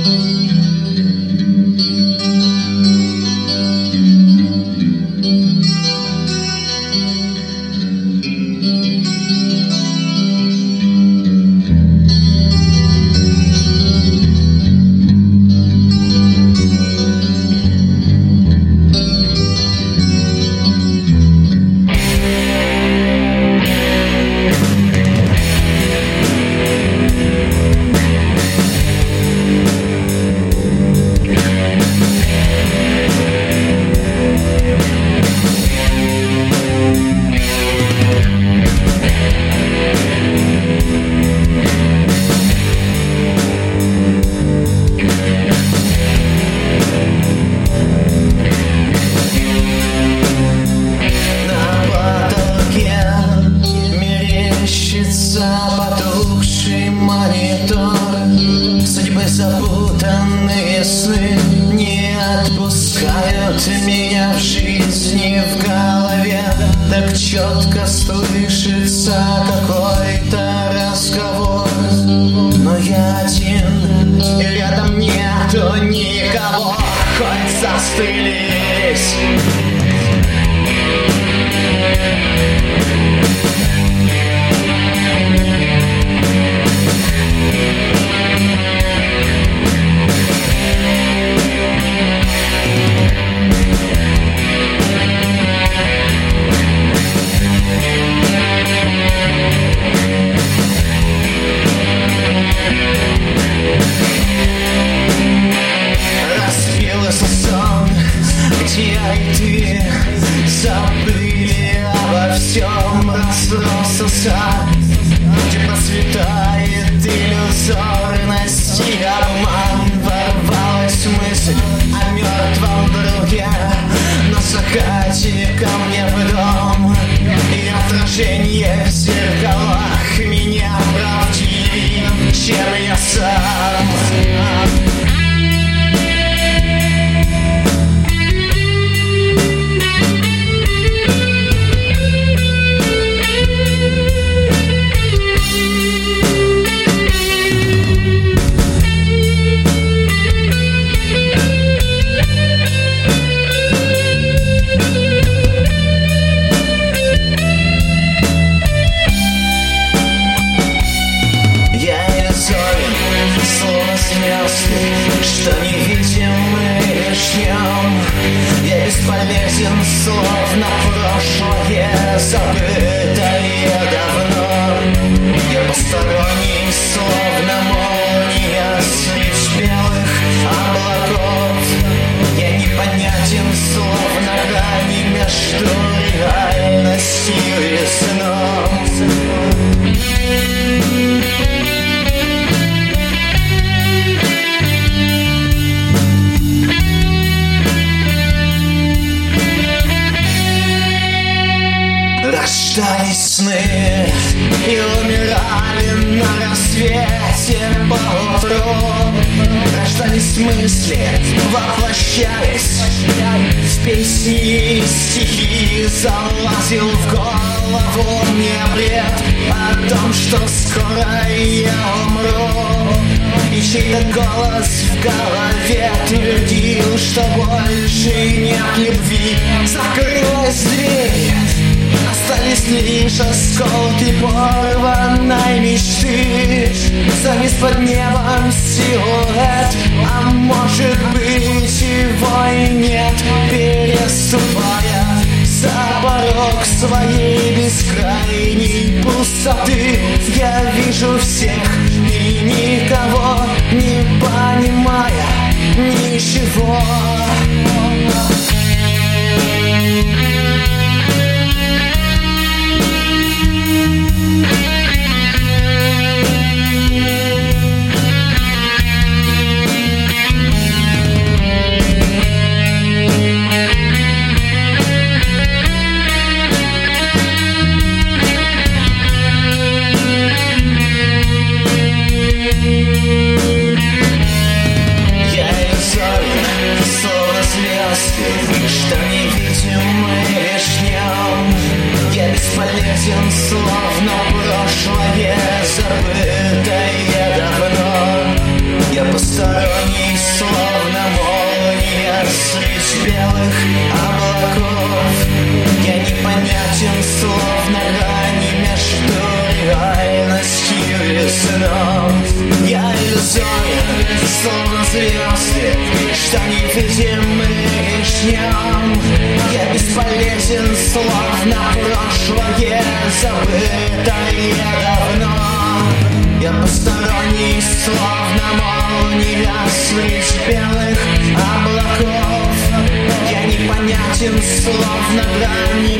Потухший монитор, судьбы запутанные сны не отпускают меня в жизни, в голове так четко слышится какой-то разговор. Но я один, и рядом нету никого, хоть застрелись. Я и ты забыли обо всем, разросся сад, где процветает иллюзорность и обман. Ворвалась мысль о мертвом друге на закате ко мне в дом, и отражение в зеркалах меня правдивее, чем я сам. Что невидимый лишь днем, я бесполезен, словно прошлое, забытое давно. Я посторонний, словно молния средь белых облаков. Я непонятен, словно грани между реальностью и сном. Рождались сны и умирали на рассвете поутру. Рождались мысли, воплощались в песни и стихи. Залазил в голову мне бред о том, что скоро я умру. И чей-то голос в голове твердил, что больше нет любви. Закрылась дверь, остались лишь осколки порванной мечты. Завис под небом силуэт, а может быть его и нет. Переступая за порог своей бескрайней пустоты, я вижу всех и никого, не понимая ничего. звезды, что невидимы лишь днем. Я бесполезен, словно прошлое, забытое давно. Я посторонний, словно молния средь белых облаков. Я непонятен, словно грань